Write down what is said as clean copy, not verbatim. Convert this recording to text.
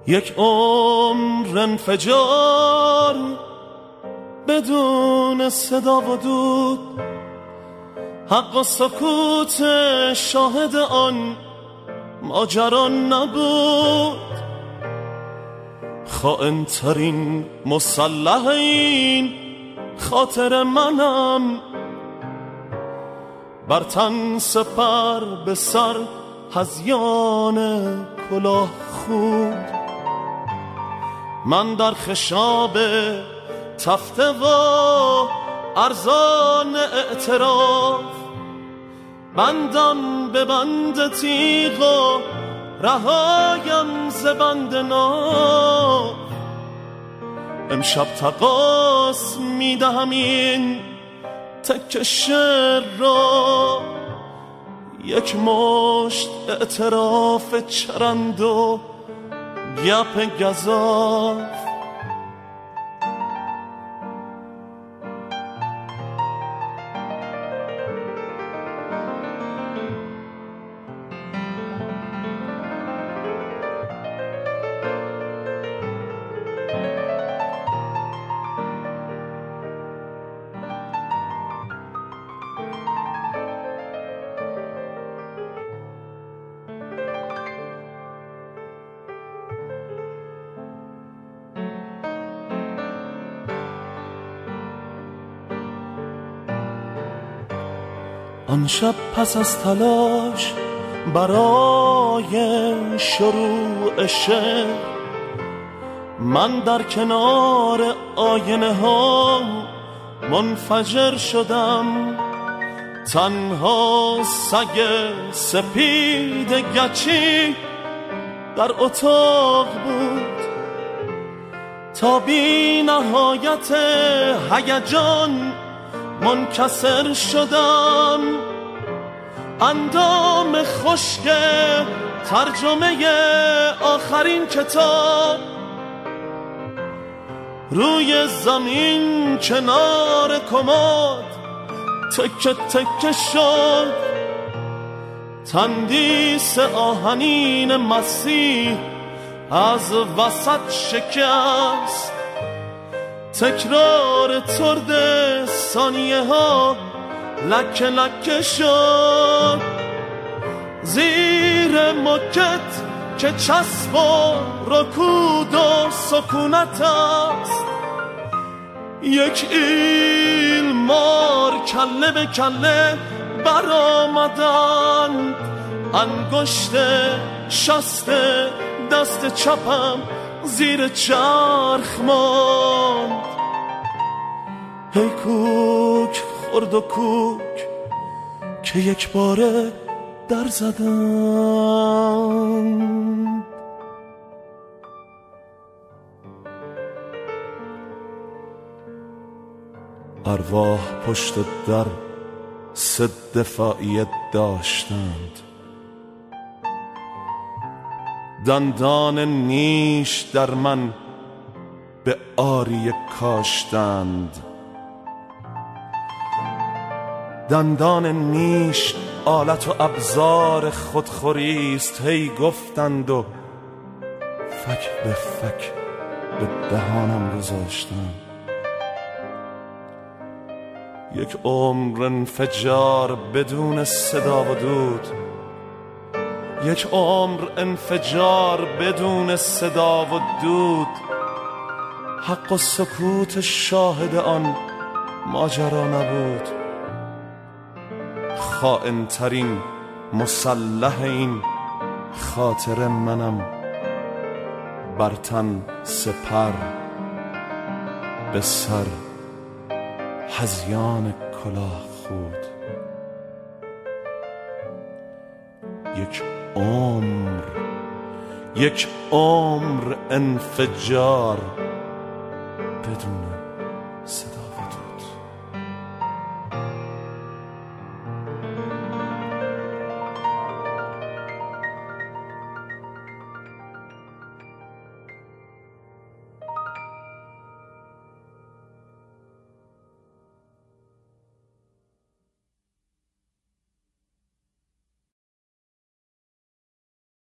یک عمر انفجار بدون صدا و دود، حق و سکوت شاهد آن ماجرا نبود. خائن ترین مسلح این خاطر منم، بر تن سپر به سر هذیان کلاه خود. من در خشاب تفته و ارزان اعتراف، بندم به بند تیغ و رهایم ز بند ناف. امشب تقاص میدهم این تک شعر را، یک مشت اعتراف چرند و گپ گزاف. آن شب پس از تلاش برای شروع شعر، من در کنار آینه ها منفجر شدم. تنها سگ سپید گچی در اتاق بود، تا بی نهایت هیجان منکسر شدم. اندام خشک ترجمه آخرین کتاب روی زمین کنار کمد تکه تکه شد. تندیس آهنین مسیح از وسط شکست، تکرار ترد ثانیه ها لکه لکه شد. زیر مکت که چسب و رکود و سکونت است، یک ایل مار کله به کله برآمدند. انگشت شست دست چپم زیر چرخ ماند. هی کوک خورد و کوک که یک باره در زدم. ارواح پشت در سد دفاعی داشتند، دندان نیش در من به آریه کاشتند. دندان نیش آلت و ابزار خودخوریست، هی گفتند و فک به فک به دهانم گذاشتند. یک عمر انفجار بدون صدا و دود، یک عمر انفجار بدون صدا و دود. حق و سکوت شاهد آن ماجرا نبود. خائن ترین مسلح این خاطر منم، بر تن سپر به سر هذیان کلاه خود. یک عمر انفجار بدون